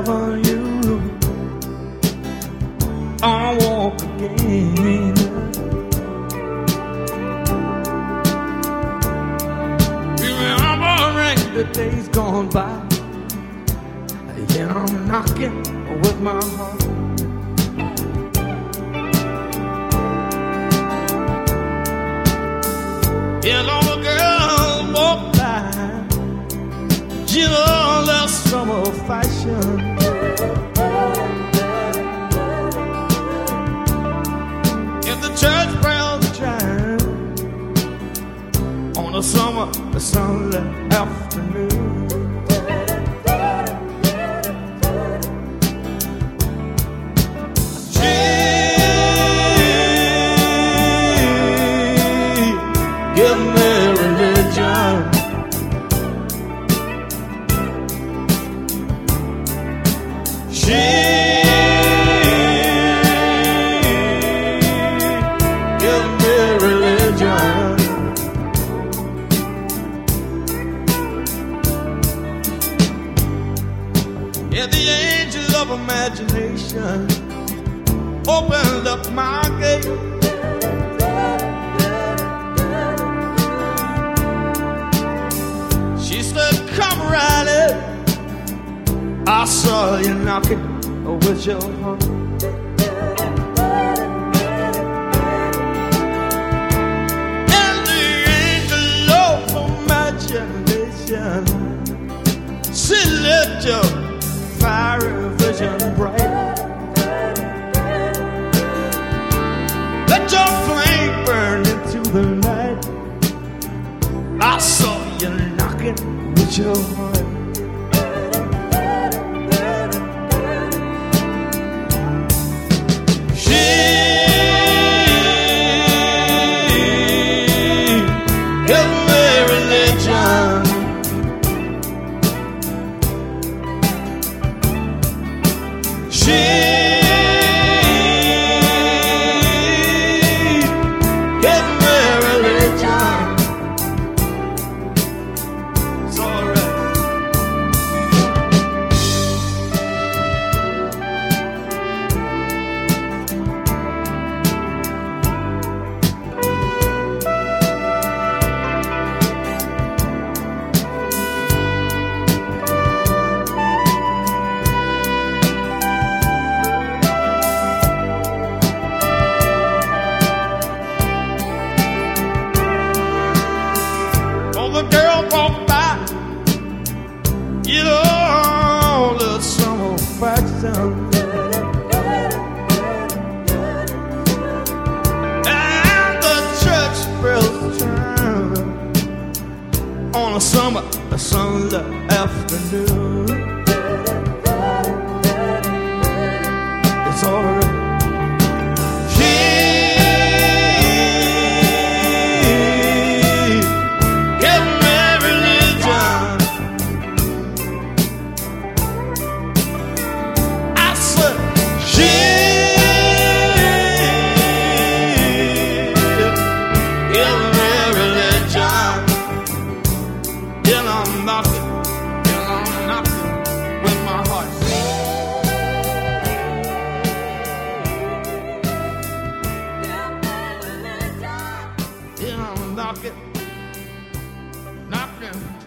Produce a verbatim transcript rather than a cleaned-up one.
wherever you I walk again. Remembering the days gone by, yeah, I'm knocking with my heart. Yeah, little girl walk by, you know, that summer fashion. In the church bells chime on a summer, a sunlit afternoon. Give me religion. She give me religion. Yeah, the angel of imagination opened up my gate. She said, come right in. I saw you knocking with your heart. And the angel of imagination, she lit your fiery vision bright. Let your flame burn into the night. I saw you knocking with your heart. She gave me religion. She gave me religion. It's all right. The girl walked by, you know, the summer fashion. And the church bells chime on a summer, a Sunday afternoon. It's all right. I'm knocking, and I'm knocking with my heart. Yeah, I'm knocking, knocking.